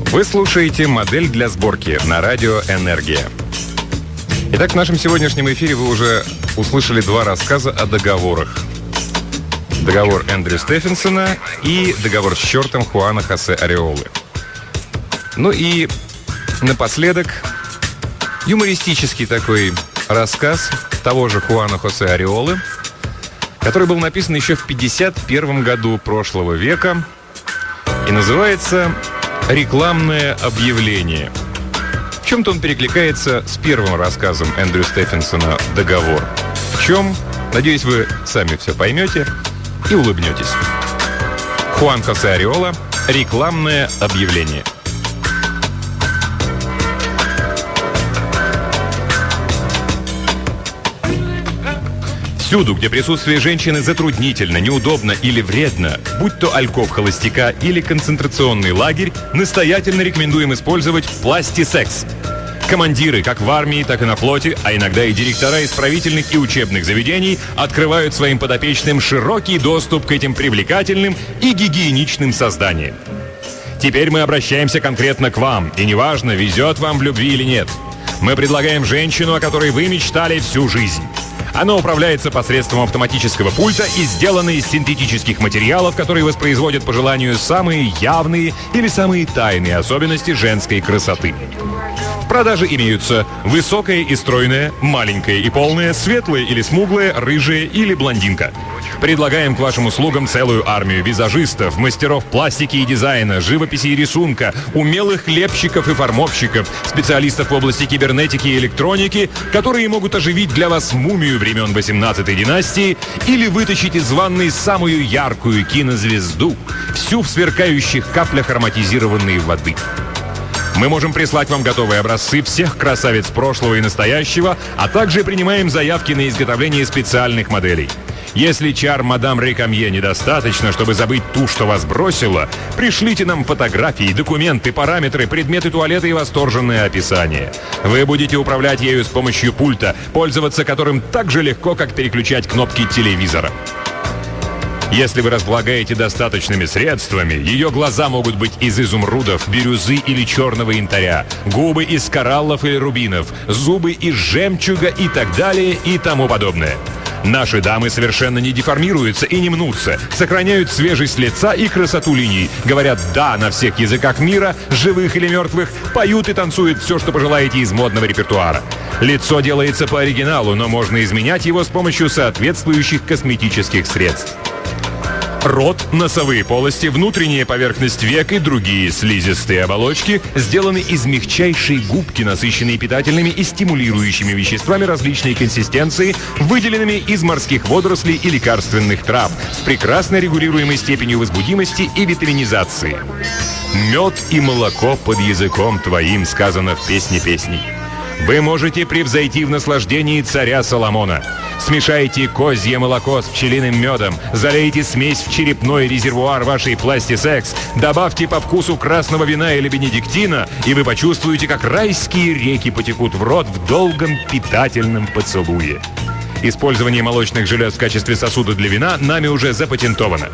Вы слушаете «Модель для сборки» на радио «Энергия». Итак, в нашем сегодняшнем эфире вы уже услышали два рассказа о договорах. Договор Эндрю Стефенсона и договор с чертом Хуана Хосе Ареолы. Ну и напоследок юмористический такой рассказ того же Хуана Хосе Ареолы, который был написан еще в 1951 году прошлого века и называется «Рекламное объявление». В чем-то он перекликается с первым рассказом Эндрю Стефенсона «Договор». В чем? Надеюсь, вы сами все поймете и улыбнетесь. Хуан Хосе Ареола «Рекламное объявление». Всюду, где присутствие женщины затруднительно, неудобно или вредно, будь то альков холостяка или концентрационный лагерь, настоятельно рекомендуем использовать пластисекс. Командиры, как в армии, так и на флоте, а иногда и директора исправительных и учебных заведений открывают своим подопечным широкий доступ к этим привлекательным и гигиеничным созданиям. Теперь мы обращаемся конкретно к вам, и неважно, везет вам в любви или нет. Мы предлагаем женщину, о которой вы мечтали всю жизнь. Оно управляется посредством автоматического пульта и сделано из синтетических материалов, которые воспроизводят по желанию самые явные или самые тайные особенности женской красоты. В продаже имеются высокая и стройная, маленькая и полная, светлая или смуглая, рыжая или блондинка. Предлагаем к вашим услугам целую армию визажистов, мастеров пластики и дизайна, живописи и рисунка, умелых лепщиков и формовщиков, специалистов в области кибернетики и электроники, которые могут оживить для вас мумию времен 18-й династии или вытащить из ванной самую яркую кинозвезду, всю в сверкающих каплях ароматизированной воды. Мы можем прислать вам готовые образцы всех красавиц прошлого и настоящего, а также принимаем заявки на изготовление специальных моделей. Если чар мадам Рекамье недостаточно, чтобы забыть ту, что вас бросила, пришлите нам фотографии, документы, параметры, предметы туалета и восторженное описание. Вы будете управлять ею с помощью пульта, пользоваться которым так же легко, как переключать кнопки телевизора. Если вы располагаете достаточными средствами, ее глаза могут быть из изумрудов, бирюзы или черного янтаря, губы из кораллов или рубинов, зубы из жемчуга и так далее и тому подобное. Наши дамы совершенно не деформируются и не мнутся, сохраняют свежесть лица и красоту линий, говорят «да» на всех языках мира, живых или мертвых, поют и танцуют все, что пожелаете из модного репертуара. Лицо делается по оригиналу, но можно изменять его с помощью соответствующих косметических средств. Рот, носовые полости, внутренняя поверхность век и другие слизистые оболочки сделаны из мягчайшей губки, насыщенной питательными и стимулирующими веществами различной консистенции, выделенными из морских водорослей и лекарственных трав, с прекрасно регулируемой степенью возбудимости и витаминизации. «Мед и молоко под языком твоим» сказано в песне песней. Вы можете превзойти в наслаждении царя Соломона. Смешайте козье молоко с пчелиным медом, залейте смесь в черепной резервуар вашей пластисекс, добавьте по вкусу красного вина или бенедиктина, и вы почувствуете, как райские реки потекут в рот в долгом питательном поцелуе. Использование молочных желез в качестве сосуда для вина нами уже запатентовано.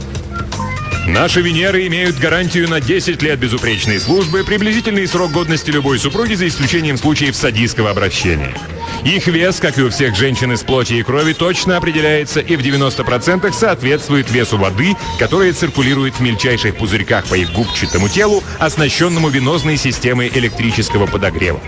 Наши Венеры имеют гарантию на 10 лет безупречной службы, приблизительный срок годности любой супруги, за исключением случаев садистского обращения. Их вес, как и у всех женщин из плоти и крови, точно определяется и в 90% соответствует весу воды, которая циркулирует в мельчайших пузырьках по их губчатому телу, оснащенному венозной системой электрического подогрева.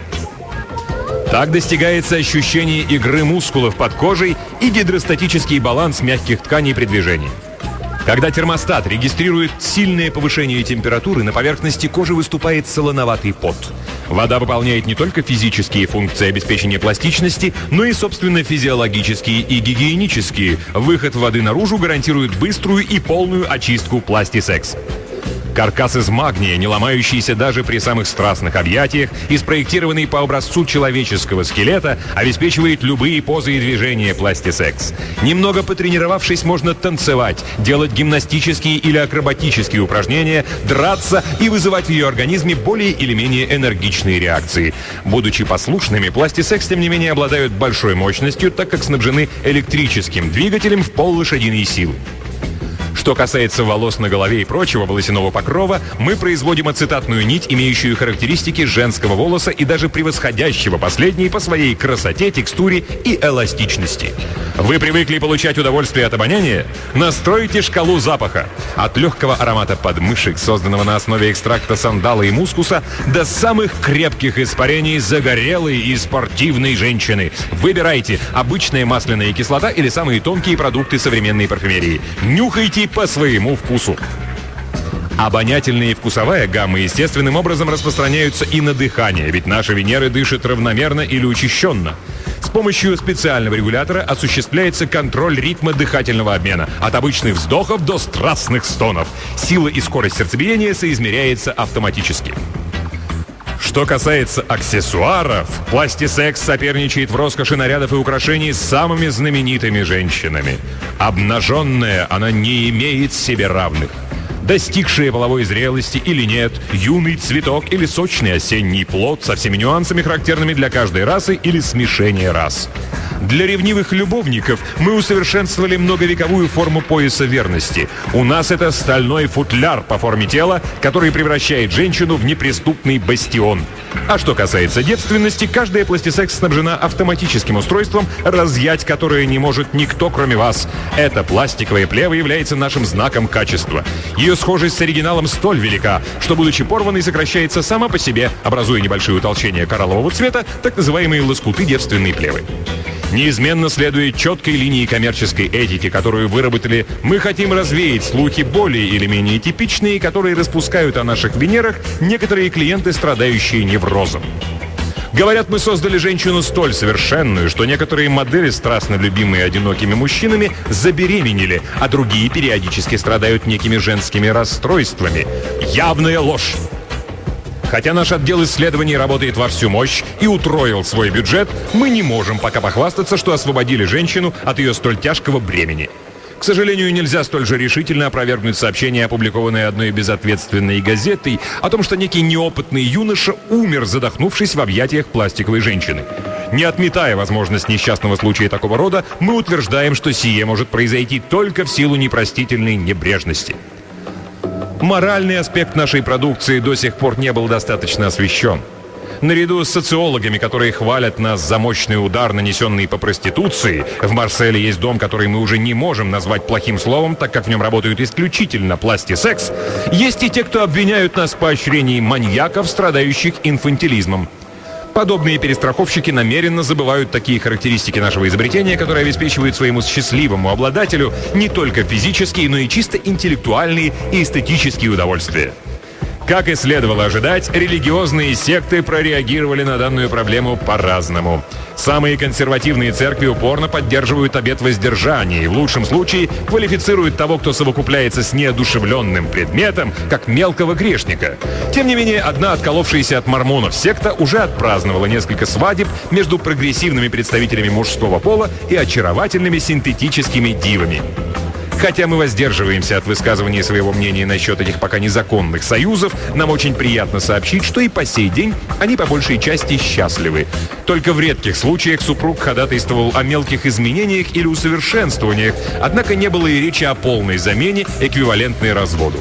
Так достигается ощущение игры мускулов под кожей и гидростатический баланс мягких тканей при движении. Когда термостат регистрирует сильное повышение температуры, на поверхности кожи выступает солоноватый пот. Вода выполняет не только физические функции обеспечения пластичности, но и, собственно, физиологические и гигиенические. Выход воды наружу гарантирует быструю и полную очистку пластисекс. Каркас из магния, не ломающийся даже при самых страстных объятиях и спроектированный по образцу человеческого скелета, обеспечивает любые позы и движения пластисекс. Немного потренировавшись, можно танцевать, делать гимнастические или акробатические упражнения, драться и вызывать в ее организме более или менее энергичные реакции. Будучи послушными, пластисекс, тем не менее, обладают большой мощностью, так как снабжены электрическим двигателем в 0,5 лошадиной силы. Что касается волос на голове и прочего волосяного покрова, мы производим ацетатную нить, имеющую характеристики женского волоса и даже превосходящего последний по своей красоте, текстуре и эластичности. Вы привыкли получать удовольствие от обоняния? Настройте шкалу запаха. От легкого аромата подмышек, созданного на основе экстракта сандала и мускуса, до самых крепких испарений загорелой и спортивной женщины. Выбирайте обычная масляная кислота или самые тонкие продукты современной парфюмерии. Нюхайте по своему вкусу. Обонятельная и вкусовая гаммы естественным образом распространяются и на дыхание, ведь наши Венеры дышат равномерно или учащенно. С помощью специального регулятора осуществляется контроль ритма дыхательного обмена от обычных вздохов до страстных стонов. Сила и скорость сердцебиения соизмеряется автоматически. Что касается аксессуаров, пластисекс соперничает в роскоши нарядов и украшений с самыми знаменитыми женщинами. Обнаженная, она не имеет себе равных. Достигшие половой зрелости или нет, юный цветок или сочный осенний плод со всеми нюансами, характерными для каждой расы или смешения рас. Для ревнивых любовников мы усовершенствовали многовековую форму пояса верности. У нас это стальной футляр по форме тела, который превращает женщину в неприступный бастион. А что касается девственности, каждая пластисекс снабжена автоматическим устройством, разъять которое не может никто, кроме вас. Эта пластиковая плева является нашим знаком качества. Ее схожесть с оригиналом столь велика, что, будучи порванной, сокращается сама по себе, образуя небольшие утолщения кораллового цвета, так называемые лоскуты девственной плевы. Неизменно следуя четкой линии коммерческой этики, которую выработали, мы хотим развеять слухи более или менее типичные, которые распускают о наших Венерах некоторые клиенты, страдающие неврозом. Говорят, мы создали женщину столь совершенную, что некоторые модели, страстно любимые одинокими мужчинами, забеременели, а другие периодически страдают некими женскими расстройствами. Явная ложь! Хотя наш отдел исследований работает во всю мощь и утроил свой бюджет, мы не можем пока похвастаться, что освободили женщину от ее столь тяжкого бремени. К сожалению, нельзя столь же решительно опровергнуть сообщение, опубликованное одной безответственной газетой, о том, что некий неопытный юноша умер, задохнувшись в объятиях пластиковой женщины. Не отметая возможность несчастного случая такого рода, мы утверждаем, что сие может произойти только в силу непростительной небрежности. Моральный аспект нашей продукции до сих пор не был достаточно освещен. Наряду с социологами, которые хвалят нас за мощный удар, нанесенный по проституции, в Марселе есть дом, который мы уже не можем назвать плохим словом, так как в нем работают исключительно пластисекс, есть и те, кто обвиняют нас в поощрении маньяков, страдающих инфантилизмом. Подобные перестраховщики намеренно забывают такие характеристики нашего изобретения, которые обеспечивают своему счастливому обладателю не только физические, но и чисто интеллектуальные и эстетические удовольствия. Как и следовало ожидать, религиозные секты прореагировали на данную проблему по-разному. Самые консервативные церкви упорно поддерживают обет воздержания и в лучшем случае квалифицируют того, кто совокупляется с неодушевленным предметом, как мелкого грешника. Тем не менее, одна отколовшаяся от мормонов секта уже отпраздновала несколько свадеб между прогрессивными представителями мужского пола и очаровательными синтетическими дивами. Хотя мы воздерживаемся от высказывания своего мнения насчет этих пока незаконных союзов, нам очень приятно сообщить, что и по сей день они по большей части счастливы. Только в редких случаях супруг ходатайствовал о мелких изменениях или усовершенствованиях, однако не было и речи о полной замене, эквивалентной разводу.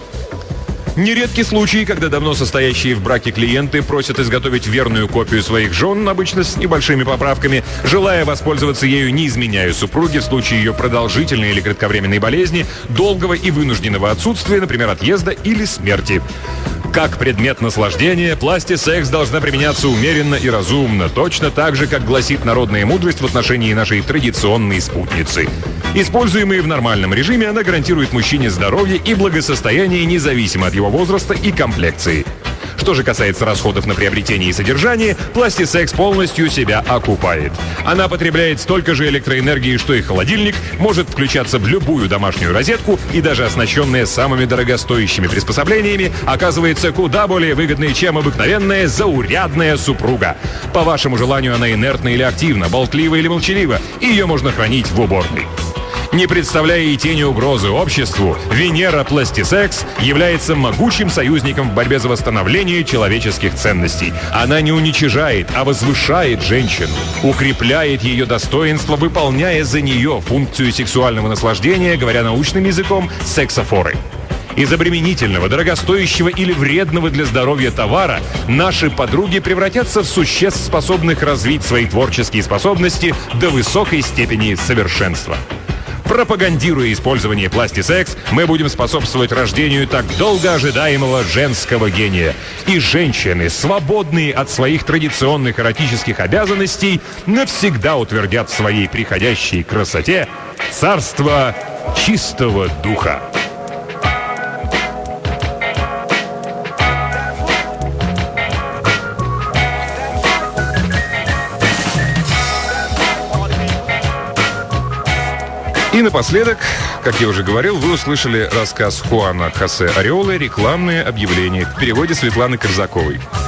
Нередки случаи, когда давно состоящие в браке клиенты просят изготовить верную копию своих жен, обычно с небольшими поправками, желая воспользоваться ею, не изменяя супруге в случае ее продолжительной или кратковременной болезни, долгого и вынужденного отсутствия, например, отъезда или смерти. Как предмет наслаждения, пластисекс должна применяться умеренно и разумно, точно так же, как гласит народная мудрость в отношении нашей традиционной спутницы. Используемая в нормальном режиме, она гарантирует мужчине здоровье и благосостояние независимо от его возраста и комплекции. Что же касается расходов на приобретение и содержание, пластисекс полностью себя окупает. Она потребляет столько же электроэнергии, что и холодильник, может включаться в любую домашнюю розетку и даже оснащенная самыми дорогостоящими приспособлениями оказывается куда более выгодной, чем обыкновенная заурядная супруга. По вашему желанию она инертна или активна, болтлива или молчалива, и ее можно хранить в уборной. Не представляя и тени угрозы обществу, Венера Пластисекс является могучим союзником в борьбе за восстановление человеческих ценностей. Она не уничижает, а возвышает женщину, укрепляет ее достоинство, выполняя за нее функцию сексуального наслаждения, говоря научным языком, сексофоры. Из обременительного, дорогостоящего или вредного для здоровья товара наши подруги превратятся в существ, способных развить свои творческие способности до высокой степени совершенства. Пропагандируя использование пластисекс, мы будем способствовать рождению так долго ожидаемого женского гения. И женщины, свободные от своих традиционных эротических обязанностей, навсегда утвердят в своей приходящей красоте царство чистого духа. И напоследок, как я уже говорил, вы услышали рассказ Хуана Хосе Ореолы «Рекламные объявления» в переводе Светланы Корзаковой.